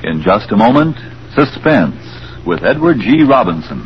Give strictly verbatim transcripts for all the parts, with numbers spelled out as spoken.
In just a moment, Suspense with Edward G. Robinson.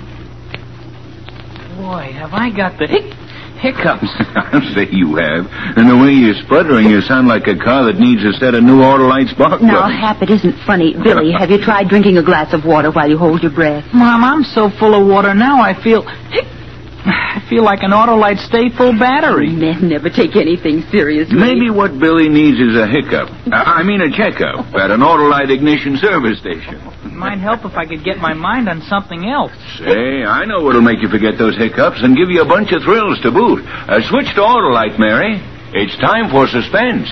Boy, have I got the hic- hiccups. I'll say you have. And the way you're sputtering, you sound like a car that needs a set of new Autolite spark plugs. Now, Hap, it isn't funny. Billy, have you tried drinking a glass of water while you hold your breath? Mom, I'm so full of water now, I feel... Hic- I feel like an Autolite stay full battery. Men never take anything seriously. Maybe what Billy needs is a hiccup. Uh, I mean a checkup at an Autolite ignition service station. It might help if I could get my mind on something else. Say, I know what'll make you forget those hiccups and give you a bunch of thrills to boot. Uh, switch to Autolite, Mary. It's time for Suspense.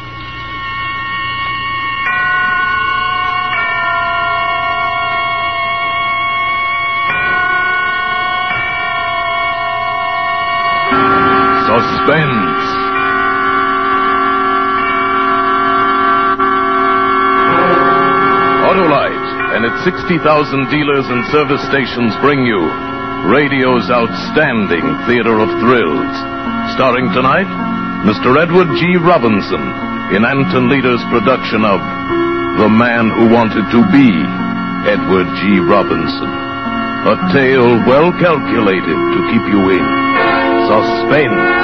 Suspense. Autolite and its sixty thousand dealers and service stations bring you radio's outstanding theater of thrills. Starring tonight, Mister Edward G. Robinson in Anton Leader's production of The Man Who Wanted to Be Edward G. Robinson. A tale well calculated to keep you in suspense.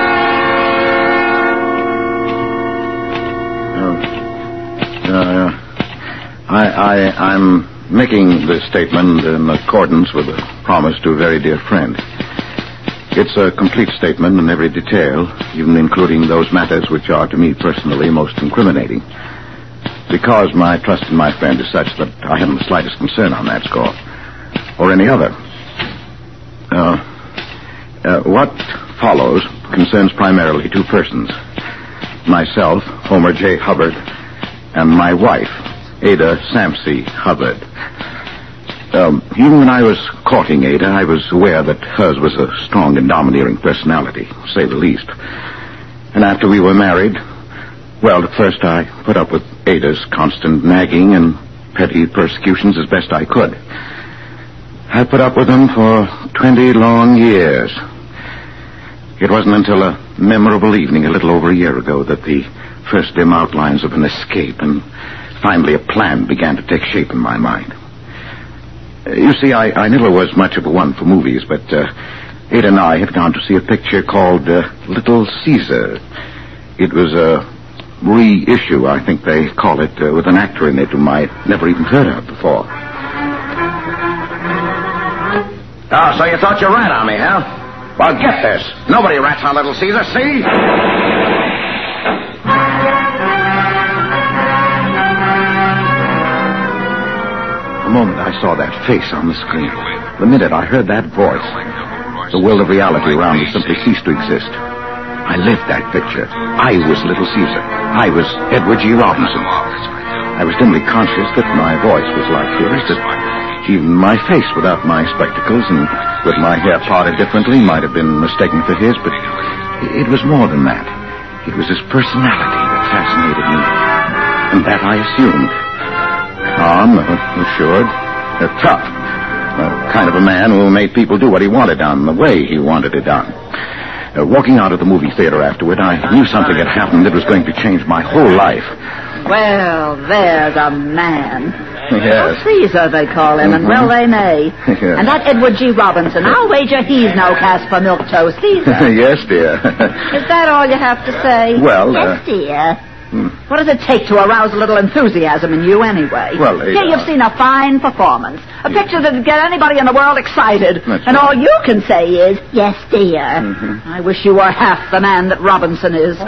Uh, I, I, I'm making this statement in accordance with a promise to a very dear friend. It's a complete statement in every detail, even including those matters which are to me personally most incriminating. Because my trust in my friend is such that I haven't the slightest concern on that score, or any other. Uh, uh, what follows concerns primarily two persons. Myself, Homer J. Hubbard, and my wife, Ada Samsey Hubbard. Um, even when I was courting Ada, I was aware that hers was a strong and domineering personality, to say the least. And after we were married, well, at first I put up with Ada's constant nagging and petty persecutions as best I could. I put up with them for twenty long years. It wasn't until a memorable evening a little over a year ago that the first dim outlines of an escape and finally a plan began to take shape in my mind. Uh, you see, I, I never was much of a one for movies, but uh, Ada and I had gone to see a picture called uh, Little Caesar. It was a reissue, I think they call it, uh, with an actor in it whom I never even heard of before. Oh, so you thought you rat on me, huh? Well, get this. Nobody rats on Little Caesar, see? The moment I saw that face on the screen, the minute I heard that voice, the world of reality around me simply ceased to exist. I lived that picture. I was Little Caesar. I was Edward G. Robinson. I was dimly conscious that my voice was like his, that even my face without my spectacles and with my hair parted differently might have been mistaken for his, but it was more than that. It was his personality that fascinated me, and that I assumed. Calm, uh, assured, uh, tough. Uh, kind of a man who made people do what he wanted done, the way he wanted it done. Uh, walking out of the movie theater afterward, I knew something had happened that was going to change my whole life. Well, there's a man. Yes. Oh, Caesar, they call him, mm-hmm. And well they may. Yeah. And that Edward G. Robinson, I'll wager he's no cast for milk toast, Caesar. Yes, dear. Is that all you have to say? Well, yes, uh... dear. Hmm. What does it take to arouse a little enthusiasm in you, anyway? Well, Here uh, you've seen a fine performance. A yeah. picture that'd get anybody in the world excited. That's and right. all you can say is, yes, dear. Mm-hmm. I wish you were half the man that Robinson is.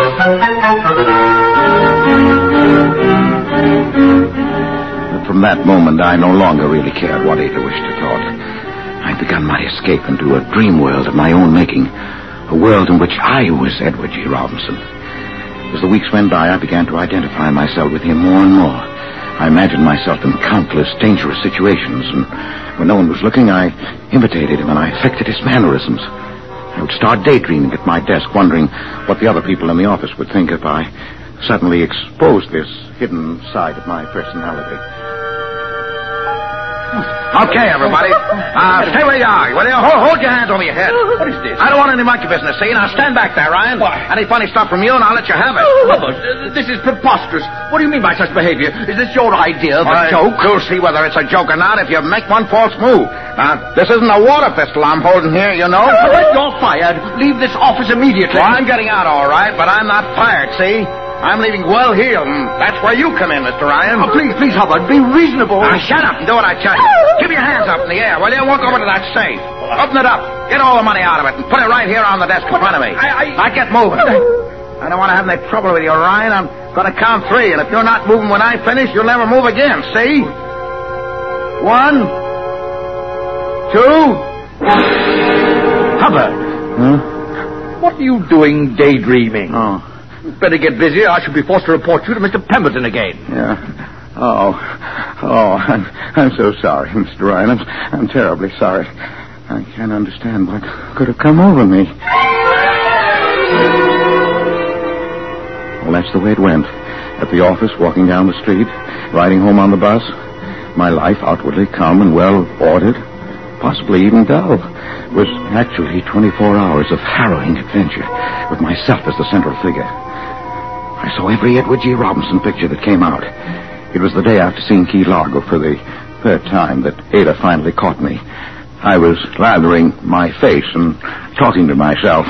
But from that moment, I no longer really cared what Ada wished or thought. I'd begun my escape into a dream world of my own making. A world in which I was Edward G. Robinson. As the weeks went by, I began to identify myself with him more and more. I imagined myself in countless dangerous situations, and when no one was looking, I imitated him and I affected his mannerisms. I would start daydreaming at my desk, wondering what the other people in the office would think if I suddenly exposed this hidden side of my personality. Okay, everybody. Uh, stay where you are. Will you? Hold, hold your hands over your head. What is this? I don't want any monkey business, see? Now stand back there, Ryan. Why? Any funny stuff from you, and I'll let you have it. Hubbard, uh, this is preposterous. What do you mean by such behavior? Is this your idea of All a right, joke? You'll see whether it's a joke or not if you make one false move. Now, this isn't a water pistol I'm holding here, you know. Hubbard, you're fired. Leave this office immediately. Well, I'm getting out all right, but I'm not fired, see? I'm leaving well-heeled, and that's where you come in, Mister Ryan. Oh, please, please, Hubbard, be reasonable. Now, shut up and do what I tell you. Keep your hands up in the air, will you? Walk over to that safe. Open it up. Get all the money out of it and put it right here on the desk in front of me. I- I- Now, get moving. I don't want to have any trouble with you, Ryan. I'm going to count three, and if you're not moving when I finish, you'll never move again, see? One, two... Hubbard, Huh? what are you doing daydreaming? Oh, Better get busy, or I shall be forced to report you to Mister Pemberton again. yeah. Oh, oh, I'm, I'm so sorry, Mister Ryan. I'm, I'm terribly sorry. I can't understand what could have come over me. Well, that's the way it went. At the office, walking down the street, riding home on the bus. My life, outwardly calm and well ordered, possibly even dull, was actually twenty-four hours of harrowing adventure, with myself as the central figure. I saw every Edward G. Robinson picture that came out. It was the day after seeing Key Largo for the third time that Ada finally caught me. I was lathering my face and talking to myself.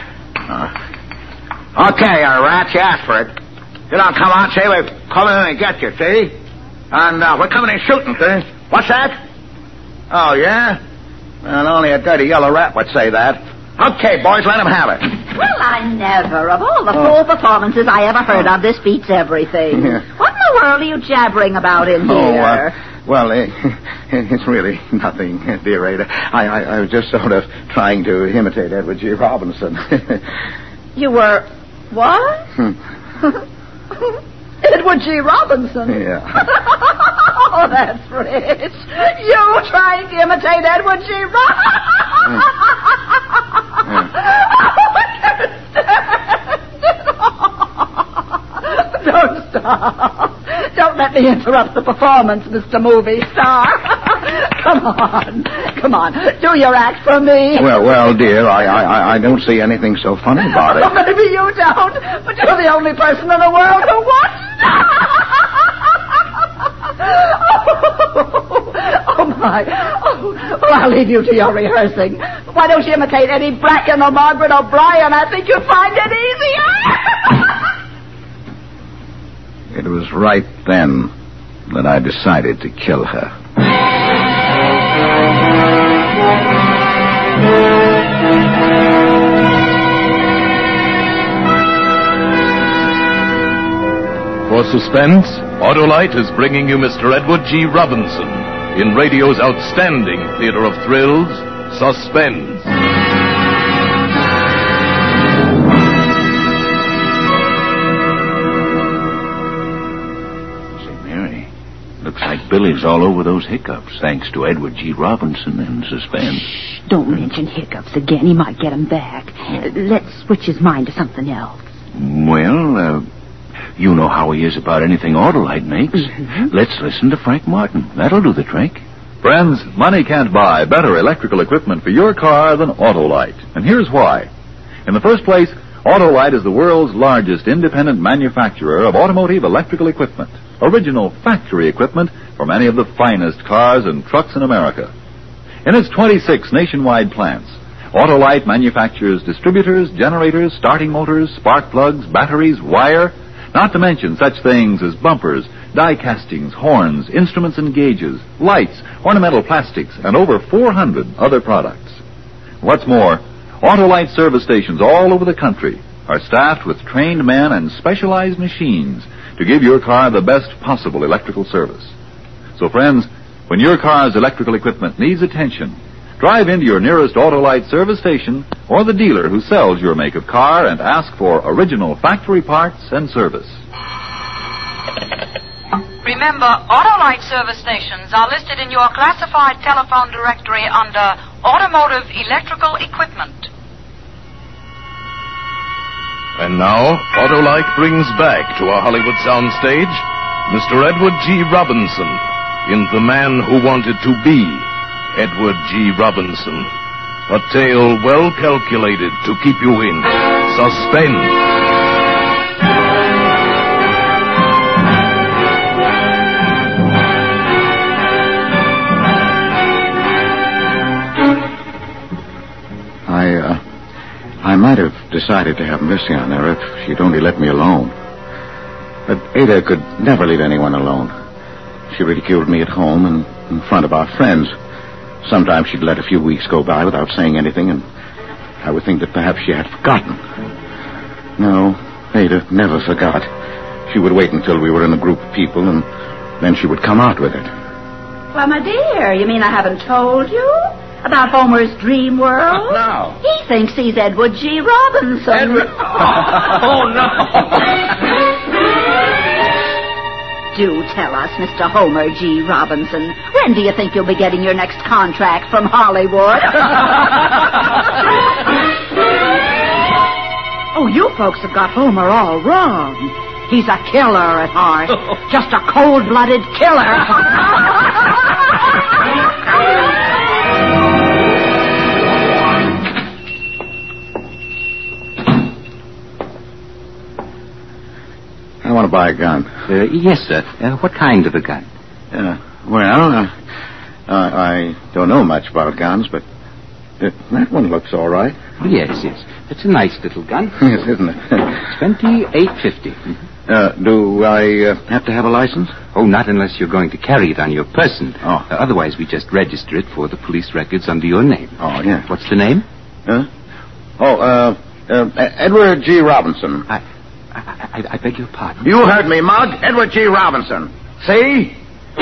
Uh, okay, uh, rats, you asked for it. You don't come out and say we've come in and get you, see? And uh, we're coming in shooting, see? What's that? Oh, yeah? Well, only a dirty yellow rat would say that. Okay, boys, let him have it. Well, I never. Of all the four performances I ever heard of, this beats everything. Yeah. What in the world are you jabbering about in Oh, here? uh, well, uh, it's really nothing, dear Ada. I, I, I was just sort of trying to imitate Edward G. Robinson. You were... what? Edward G. Robinson? Yeah. Oh, that's rich. You trying to imitate Edward G. Robinson? Don't stop. Don't let me interrupt the performance, Mister Movie Star. Come on. Come on. Do your act for me. Well, well, dear, I, I, I don't see anything so funny about it. Oh, maybe you don't, but you're the only person in the world who wants to. Oh, my. Oh, well, I'll leave you to your rehearsing. Why don't you imitate Eddie Bracken or Margaret O'Brien? I think you'll find it easier. It was right then that I decided to kill her. For suspense, Autolite is bringing you Mister Edward G. Robinson in radio's outstanding theater of thrills, Suspense. Say, Mary, looks like Billy's all over those hiccups, thanks to Edward G. Robinson and Suspense. Shh, don't mention hiccups again. He might get them back. Uh, let's switch his mind to something else. Well, uh, you know how he is about anything Autolite makes. Mm-hmm. Let's listen to Frank Martin. That'll do the trick. Friends, money can't buy better electrical equipment for your car than Autolite. And here's why. In the first place, Autolite is the world's largest independent manufacturer of automotive electrical equipment. Original factory equipment for many of the finest cars and trucks in America. In its twenty-six nationwide plants, Autolite manufactures distributors, generators, starting motors, spark plugs, batteries, wire, not to mention such things as bumpers, die castings, horns, instruments and gauges, lights, ornamental plastics, and over four hundred other products. What's more, Autolite service stations all over the country are staffed with trained men and specialized machines to give your car the best possible electrical service. So, friends, when your car's electrical equipment needs attention, drive into your nearest Autolite service station or the dealer who sells your make of car and ask for original factory parts and service. Remember, Autolite service stations are listed in your classified telephone directory under Automotive Electrical Equipment. And now, Autolite brings back to our Hollywood soundstage Mister Edward G. Robinson in The Man Who Wanted to Be Edward G. Robinson. A tale well calculated to keep you in suspense. I, uh, I might have decided to have mercy on her if she'd only let me alone. But Ada could never leave anyone alone. She ridiculed me at home and in front of our friends. Sometimes she'd let a few weeks go by without saying anything, and I would think that perhaps she had forgotten. No, Ada never forgot. She would wait until we were in a group of people, and then she would come out with it. Well, my dear, you mean I haven't told you about Homer's dream world? No. He thinks he's Edward G. Robinson. Edward... Oh, no. Do tell us, Mister Homer G. Robinson, when do you think you'll be getting your next contract from Hollywood? Oh, you folks have got Homer all wrong. He's a killer at heart. Just a cold-blooded killer. I want to buy a gun. Uh, yes, sir. Uh, what kind of a gun? Uh, well, uh, uh, I don't know much about guns, but uh, that one looks all right. Yes, yes. It's a nice little gun. Yes, isn't it? Twenty-eight fifty. Uh, do I uh, have to have a license? Oh, not unless you're going to carry it on your person. Oh. Uh, otherwise, we just register it for the police records under your name. Oh, yeah. What's the name? Huh? Oh, uh, uh, Edward G. Robinson. I, I, I beg your pardon. You heard me, Mug. Edward G. Robinson. See?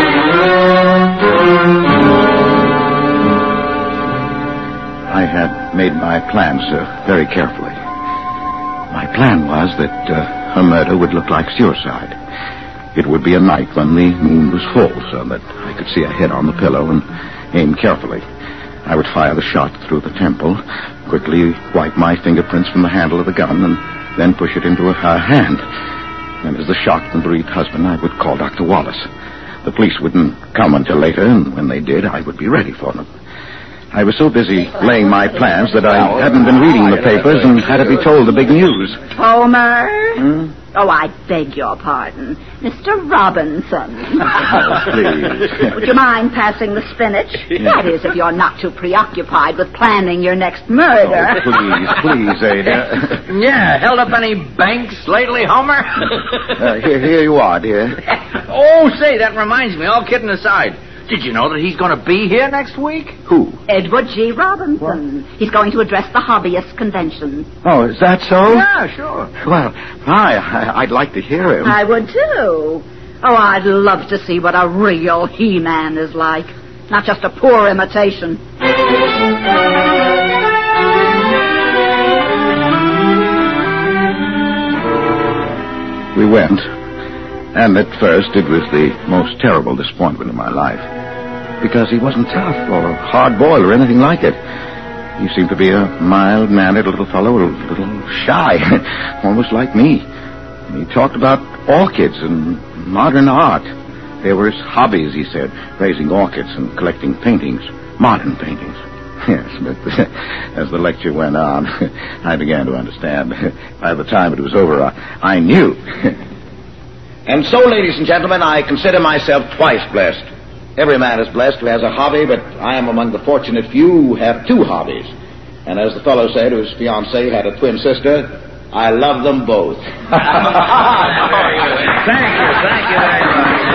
I had made my plans, sir, very carefully. My plan was that uh, her murder would look like suicide. It would be a night when the moon was full, so that I could see a head on the pillow and aim carefully. I would fire the shot through the temple, quickly wipe my fingerprints from the handle of the gun, and then push it into her hand. And as the shocked and bereaved husband, I would call Doctor Wallace. The police wouldn't come until later, and when they did, I would be ready for them. I was so busy laying my plans that I hadn't been reading the papers and had to be told the big news. Homer? Hmm? Oh, I beg your pardon. Mister Robinson. Oh, please. Would you mind passing the spinach? That is, if you're not too preoccupied with planning your next murder. Oh, please, please, Ada. Yeah, held up any banks lately, Homer? Uh, here, here you are, dear. Oh, say, that reminds me, all kidding aside. Did you know that he's going to be here next week? Who? Edward G. Robinson. What? He's going to address the hobbyist convention. Oh, is that so? Yeah, sure. Well, hi, I, I'd like to hear him. I would, too. Oh, I'd love to see what a real He-Man is like. Not just a poor imitation. We went, and at first it was the most terrible disappointment of my life. Because he wasn't tough or hard-boiled or anything like it. He seemed to be a mild-mannered little fellow, a little shy, almost like me. He talked about orchids and modern art. They were his hobbies, he said, raising orchids and collecting paintings, modern paintings. Yes, but as the lecture went on, I began to understand. By the time it was over, I, I knew. And so, ladies and gentlemen, I consider myself twice blessed. Every man is blessed who has a hobby, but I am among the fortunate few who have two hobbies. And as the fellow said, whose fiancée had a twin sister, I love them both. Thank you, thank you very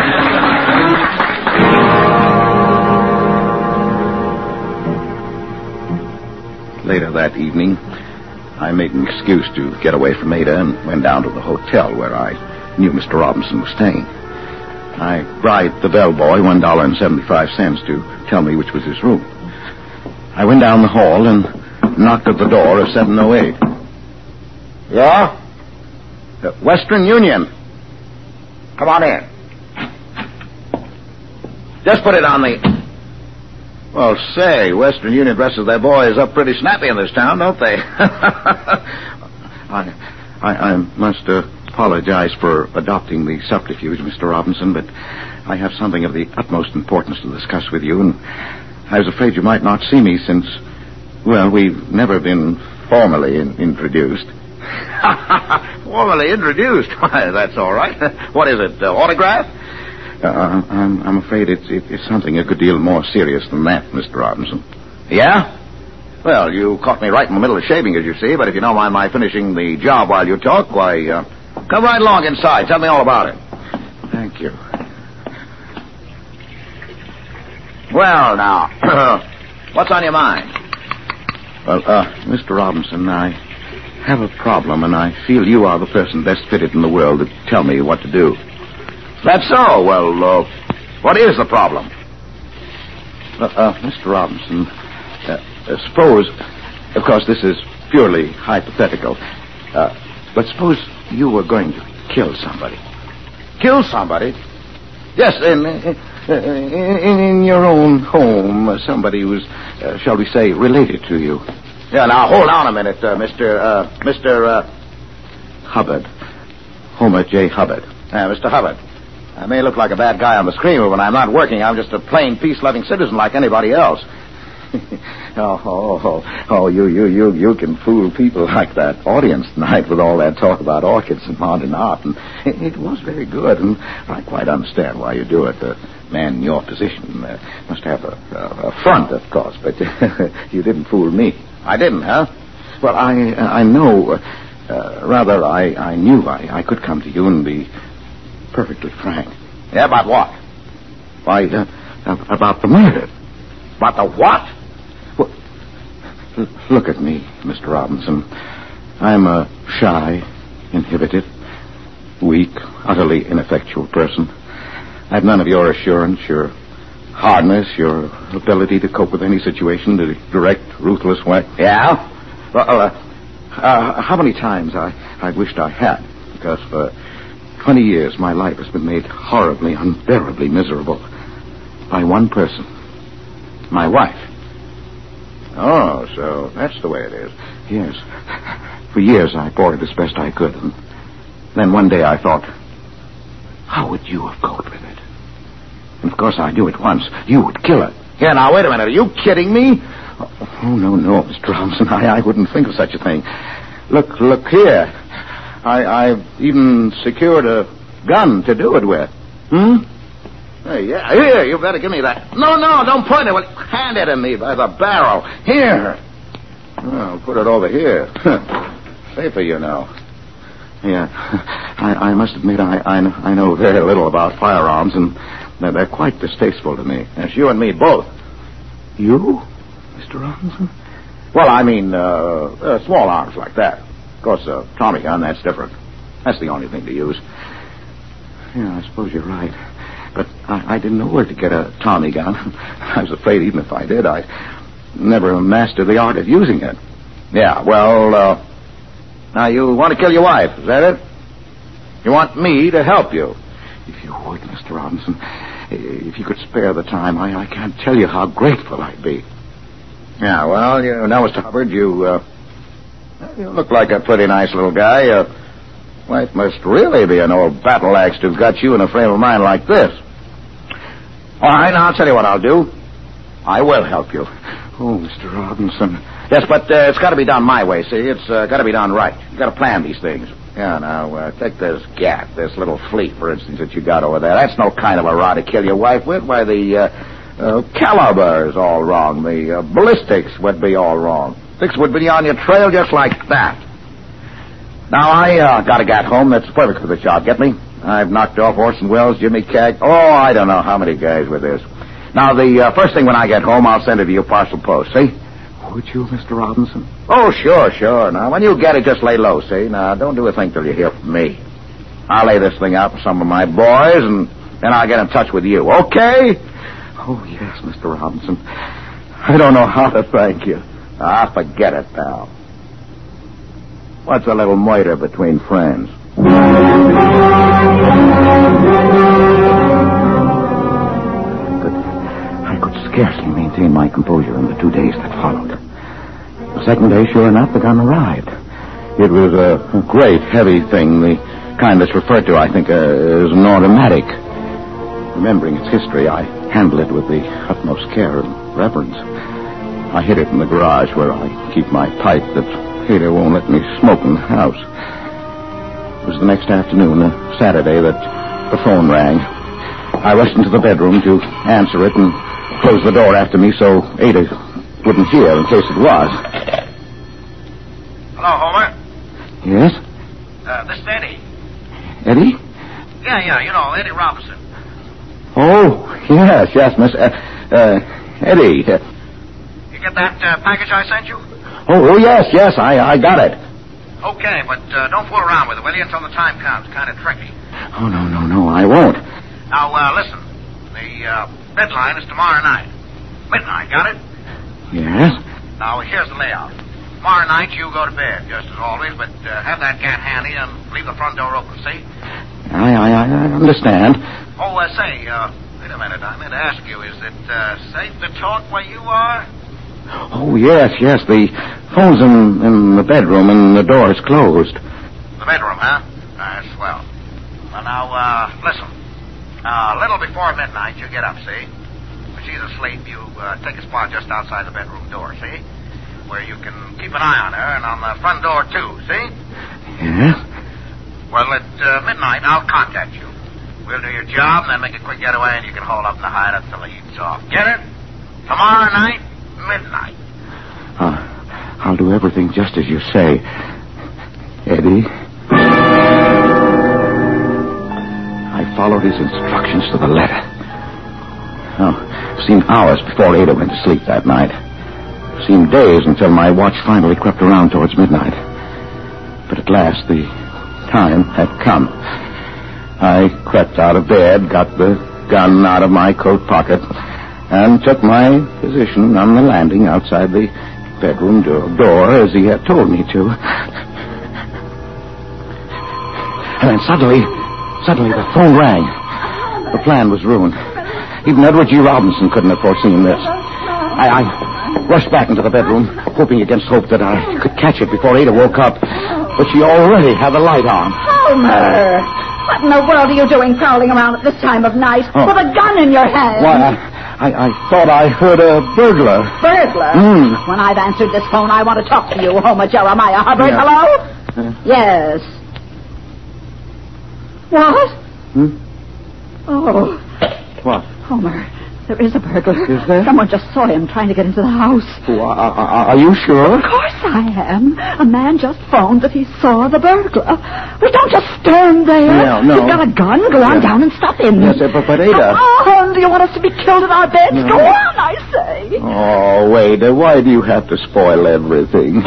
much. Later that evening, I made an excuse to get away from Ada and went down to the hotel where I knew Mister Robinson was staying. I bribed the bellboy one dollar and seventy-five cents to tell me which was his room. I went down the hall and knocked at the door of seven oh eight. Yeah? Uh, Western Union. Come on in. Just put it on the... Well, say, Western Union dresses their boys up pretty snappy in this town, don't they? I, I, I must uh, apologize for adopting the subterfuge, Mister Robinson, but I have something of the utmost importance to discuss with you, and I was afraid you might not see me since, well, we've never been formally in- introduced. Formally introduced? Why, that's all right. What is it, uh, autograph? Uh, I'm, I'm afraid it's, it, it's something a good deal more serious than that, Mister Robinson. Yeah? Well, you caught me right in the middle of shaving, as you see, but if you don't mind my finishing the job while you talk, why, uh, come right along inside. Tell me all about it. Thank you. Well, now, what's on your mind? Well, uh, Mister Robinson, I have a problem, and I feel you are the person best fitted in the world to tell me what to do. That's so. Well, uh, what is the problem? Uh, uh, Mister Robinson, uh, uh, suppose, of course, this is purely hypothetical, uh, but suppose you were going to kill somebody. Kill somebody? Yes, in, in, in, in your own home, uh, somebody who's, uh, shall we say, related to you. Yeah, now, hold on a minute, uh, Mister, uh, Mister, uh... Hubbard. Homer J. Hubbard. Yeah, Mister Hubbard. I may look like a bad guy on the screen, but when I'm not working, I'm just a plain, peace-loving citizen like anybody else. oh, oh, oh, oh, you, you, you, you can fool people like that audience tonight with all that talk about orchids and modern art, and it, it was very good, and I quite understand why you do it. A man in your position uh, must have a, a, a front, of course, but you didn't fool me. I didn't, huh? Well, I, I know, uh, rather, I, I knew I, I could come to you and be perfectly frank. Yeah, about what? Why, uh, about the murder. About the what? Well, l- look at me, Mister Robinson. I'm a shy, inhibited, weak, utterly ineffectual person. I've none of your assurance, your hardness, your ability to cope with any situation in a direct, ruthless way. Yeah? Well, uh, uh, how many times I, I wished I had, because for twenty years my life has been made horribly, unbearably miserable by one person. My wife. Oh, so that's the way it is. Yes. For years I bore it as best I could, and then one day I thought, how would you have coped with it? And of course I knew at once you would kill her. Yeah, now wait a minute. Are you kidding me? Oh, no, no, Mister Robinson. I, I wouldn't think of such a thing. Look, look here. I, I've even secured a gun to do it with. Hmm? Hey, yeah, here, you better give me that. No, no, don't point it. Well, hand it to me by the barrel. Here. Well, put it over here. Safer, you know. Yeah, I, I must admit I, I, I know very little about firearms, and they're, they're quite distasteful to me. That's you and me both. You, Mister Robinson? Well, I mean, uh, uh, small arms like that. Of course, a Tommy gun, that's different. That's the only thing to use. Yeah, I suppose you're right. But I, I didn't know where to get a Tommy gun. I was afraid even if I did, I'd never master the art of using it. Yeah, well, uh, now you want to kill your wife, is that it? You want me to help you? If you would, Mister Robinson, if you could spare the time, I, I can't tell you how grateful I'd be. Yeah, well, you know, Mister Hubbard, you, uh, you look like a pretty nice little guy. Uh, wife must really be an old battle axe to have got you in a frame of mind like this. All right, now I'll tell you what I'll do. I will help you. Oh, Mister Robinson. Yes, but uh, it's got to be done my way, see? It's uh, got to be done right. You've got to plan these things. Yeah, now, uh, take this gat, this little fleet, for instance, that you got over there. That's no kind of a rod to kill your wife with. Why, the uh, uh, caliber is all wrong. The uh, ballistics would be all wrong. Things would be on your trail just like that. Now, I uh, got a gat home that's perfect for the job. Get me? I've knocked off Orson Welles, Jimmy Cag. Oh, I don't know how many guys with this. Now, the uh, first thing when I get home, I'll send it to you parcel post, see? Would you, Mister Robinson? Oh, sure, sure. Now, when you get it, just lay low, see? Now, don't do a thing till you hear from me. I'll lay this thing out for some of my boys, and then I'll get in touch with you, okay? Oh, yes, Mister Robinson. I don't know how to thank you. Ah, forget it, pal. What's a little murder between friends? I could scarcely maintain my composure in the two days that followed. The second day, sure enough, the gun arrived. It was a great, heavy thing, the kind that's referred to, I think, uh, as an automatic. Remembering its history, I handle it with the utmost care and reverence. I hid it in the garage where I keep my pipe that Ada won't let me smoke in the house. It was the next afternoon, a Saturday, that the phone rang. I rushed into the bedroom to answer it and close the door after me so Ada wouldn't hear in case it was. Hello, Homer. Yes? Uh, this is Eddie. Eddie? Yeah, yeah, you know, Eddie Robinson. Oh, yes, yes, Miss... Uh, uh, Eddie. Uh, You get that uh, package I sent you? oh, oh, yes, yes, I, I got it. Okay, but uh, don't fool around with it, will you, until the time comes. Kind of tricky. Oh, no, no, no, I won't. Now, uh, listen. The uh, deadline is tomorrow night. Midnight, got it? Yes? Now, here's the layout. Tomorrow night, you go to bed, just as always, but uh, have that cat handy and leave the front door open, see? I, I, I understand. Oh, uh, say, uh, wait a minute. I meant to ask you, is it uh, safe to talk where you are? Oh, yes, yes, the phone's in, in the bedroom and the door is closed. The bedroom, huh? Uh, swell. Well, now, uh, listen. Uh, a little before midnight, you get up, see? When she's asleep, you uh, take a spot just outside the bedroom door, see? Where you can keep an eye on her, and on the front door, too, see? Yes? Well, at uh, midnight, I'll contact you. We'll do your job, and then make a quick getaway, and you can hold up in the hideout till the heat's off. Get it? Tomorrow night, midnight. Uh, I'll do everything just as you say, Eddie. I followed his instructions to the letter. Oh, it seemed hours before Ada went to sleep that night. It seemed days until my watch finally crept around towards midnight. But at last, the time had come. I crept out of bed, got the gun out of my coat pocket, and took my position on the landing outside the bedroom door, door as he had told me to. And then suddenly, suddenly the phone rang. The plan was ruined. Even Edward G. Robinson couldn't have foreseen this. I, I rushed back into the bedroom, hoping against hope that I could catch it before Ada woke up. But she already had the light on. Homer! What in the world are you doing prowling around at this time of night Oh. with a gun in your hand? Why, I, I, I thought I heard a burglar. Burglar? Mm. When I've answered this phone, I want to talk to you, Homer Jeremiah Hubbard. Yeah. Hello? Uh, Yes. What? Hmm? Oh, What? Homer, there is a burglar. Is there? Someone just saw him trying to get into the house. Oh, are, are, are you sure? Of course I am. A man just phoned that he saw the burglar. We don't just stand there. No, no. You've got a gun. Go on Yeah. down and stop him. Yes, uh, but, but Ada... Come on. Do you want us to be killed in our beds? No. Go on, I say. Oh, Ada, why do you have to spoil everything?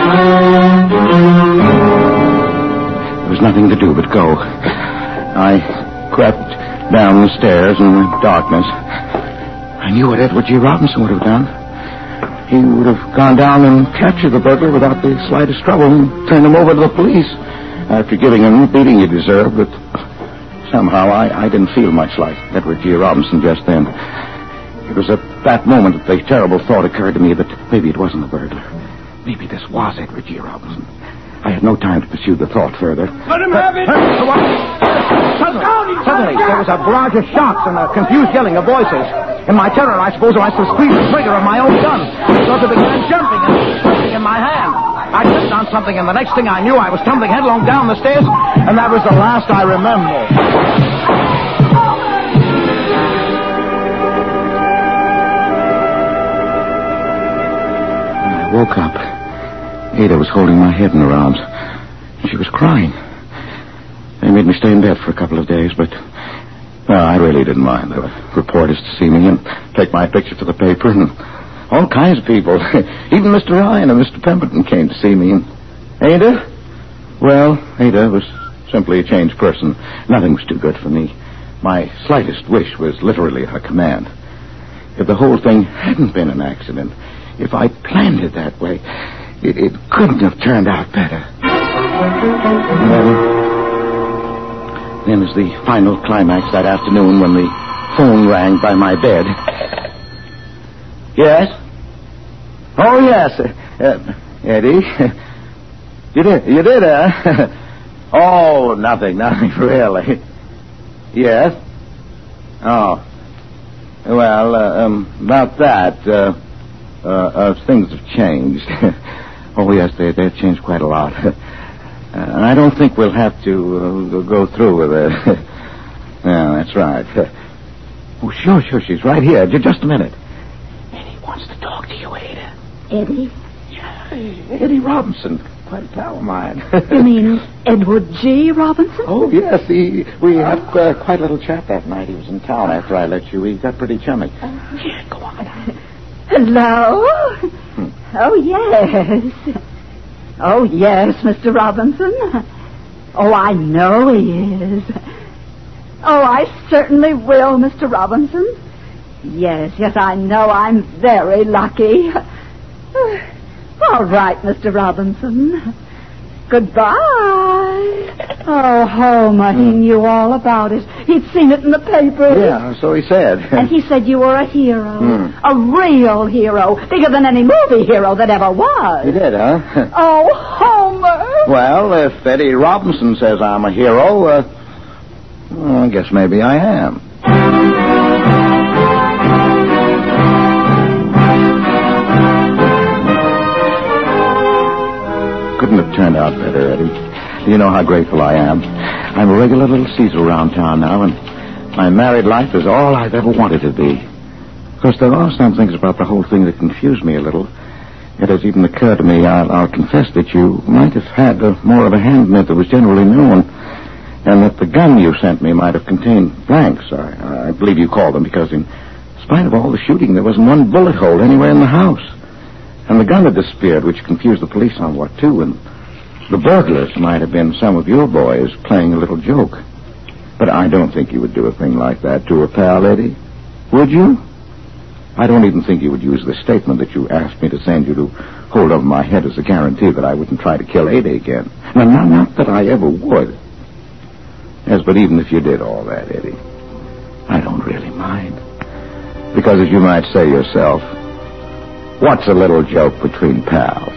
There was nothing to do but go. I crept down the stairs in the darkness. I knew what Edward G. Robinson would have done. He would have gone down and captured the burglar without the slightest trouble and turned him over to the police after giving him the beating he deserved. But somehow I, I didn't feel much like Edward G. Robinson just then. It was at that moment that the terrible thought occurred to me that maybe it wasn't the burglar. Maybe this was Edward G. Robinson. I had no time to pursue the thought further. Let him have it! Suddenly, suddenly, there was a barrage of shots and a confused yelling of voices. In my terror, I suppose I squeezed the trigger of my own gun. So it began jumping and twisting in my hand. I tripped on something, and the next thing I knew, I was tumbling headlong down the stairs, and that was the last I remember. When I woke up, Ada was holding my head in her arms. She was crying. They made me stay in bed for a couple of days, but well, I really didn't mind. There were reporters to see me and take my picture for the paper, and all kinds of people. Even Mister Ryan and Mister Pemberton came to see me. And Ada? Well, Ada was simply a changed person. Nothing was too good for me. My slightest wish was literally at her command. If the whole thing hadn't been an accident, if I'd planned it that way, it, it couldn't have turned out better. And then... Then was the final climax that afternoon when the phone rang by my bed. Yes? Oh, yes. Uh, uh, Eddie. You did, you did, huh? Oh, nothing, nothing really. Yes? Oh. Well, uh, um, about that, uh, uh, uh, things have changed. Oh, yes, they, they've changed quite a lot. uh, and I don't think we'll have to uh, go through with it. Yeah, that's right. Oh, sure, sure, she's right here. J- Just a minute. Eddie wants to talk to you, Ada. Eddie? Yeah, Eddie Robinson. Quite a pal of mine. You mean Edward G. Robinson? Oh, yes. He, we had uh, quite a little chat that night. He was in town after I left you. We got pretty chummy. Uh, yeah, go on. Hello? Hmm. Oh, yes. Oh, yes, Mister Robinson. Oh, I know he is. Oh, I certainly will, Mister Robinson. Yes, yes, I know. I'm very lucky. All right, Mister Robinson. Goodbye. Oh, Homer, he knew all about it. He'd seen it in the papers. Yeah, so he said. And he said you were a hero. Hmm. A real hero. Bigger than any movie hero that ever was. He did, huh? Oh, Homer. Well, if Eddie Robinson says I'm a hero, uh, well, I guess maybe I am. Couldn't have turned out better, Eddie. You know how grateful I am. I'm a regular little Caesar around town now, and my married life is all I've ever wanted to be. Of course, there are some things about the whole thing that confuse me a little. It has even occurred to me, I'll, I'll confess, that you might have had a, more of a hand in it than was generally known, and that the gun you sent me might have contained blanks, I, I believe you called them, because in spite of all the shooting, there wasn't one bullet hole anywhere in the house. And the gun had disappeared, which confused the police somewhat, too. And the burglars might have been some of your boys playing a little joke. But I don't think you would do a thing like that to a pal, Eddie. Would you? I don't even think you would use the statement that you asked me to send you to hold over my head as a guarantee that I wouldn't try to kill Ada again. Now, not, not that I ever would. Yes, but even if you did all that, Eddie, I don't really mind. Because, as you might say yourself, what's a little joke between pals?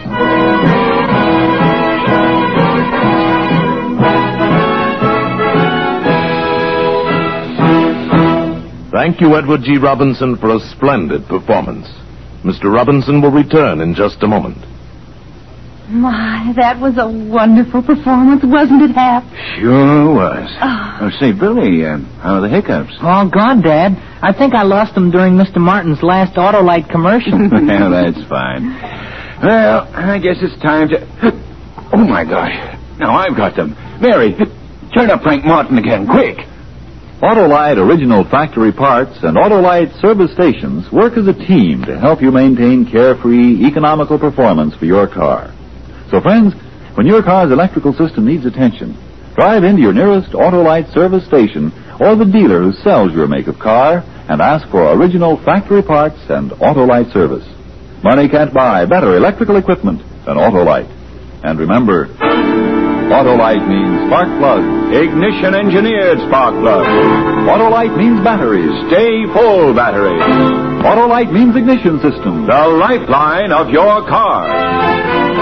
Thank you, Edward G. Robinson, for a splendid performance. Mister Robinson will return in just a moment. My, that was a wonderful performance, wasn't it, Hap? Sure was. Oh, oh say, Billy, uh, how are the hiccups? All gone, Dad. I think I lost them during Mister Martin's last Autolite commercial. Well, that's fine. Well, I guess it's time to... Oh, my gosh. Now I've got them. Mary, turn up Frank Martin again, quick. Autolite original factory parts and Autolite service stations work as a team to help you maintain carefree, economical performance for your car. So, friends, when your car's electrical system needs attention, drive into your nearest Autolite service station or the dealer who sells your make of car and ask for original factory parts and Autolite service. Money can't buy better electrical equipment than Autolite. And remember, Autolite means spark plug. Ignition engineered spark plug. Autolite means batteries. Stay full battery. Autolite means ignition system. The lifeline of your car.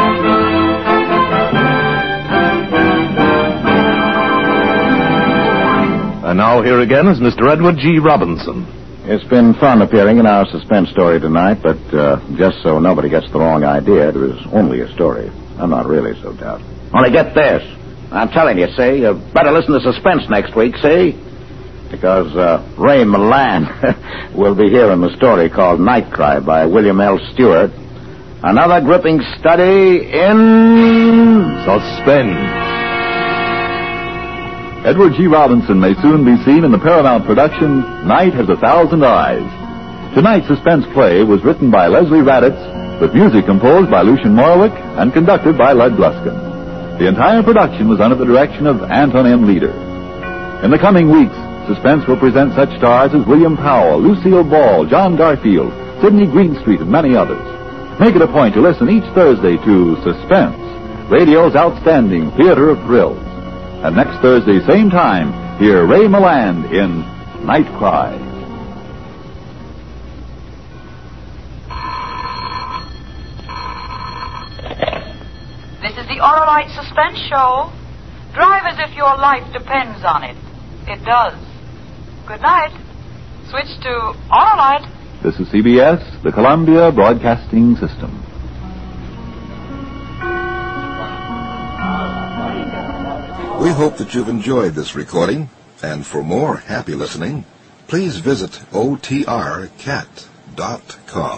And now here again is Mister Edward G. Robinson. It's been fun appearing in our suspense story tonight, but uh, just so nobody gets the wrong idea, it was only a story. I'm not really so doubtful. Only get this. I'm telling you, see, you better listen to Suspense next week, see? Because uh, Ray Milland will be here in the story called Night Cry by William L. Stewart. Another gripping study in... Suspense. Edward G. Robinson may soon be seen in the Paramount production, Night Has a Thousand Eyes. Tonight's suspense play was written by Leslie Raditz, with music composed by Lucien Morawick and conducted by Lud Gluskin. The entire production was under the direction of Anton M. Leader. In the coming weeks, Suspense will present such stars as William Powell, Lucille Ball, John Garfield, Sidney Greenstreet, and many others. Make it a point to listen each Thursday to Suspense, radio's outstanding theater of thrills. And next Thursday, same time, hear Ray Milland in Night Cry. This is the Autolite Suspense Show. Drive as if your life depends on it. It does. Good night. Switch to Autolite. This is C B S, the Columbia Broadcasting System. We hope that you've enjoyed this recording, and for more happy listening, please visit O T R cat dot com.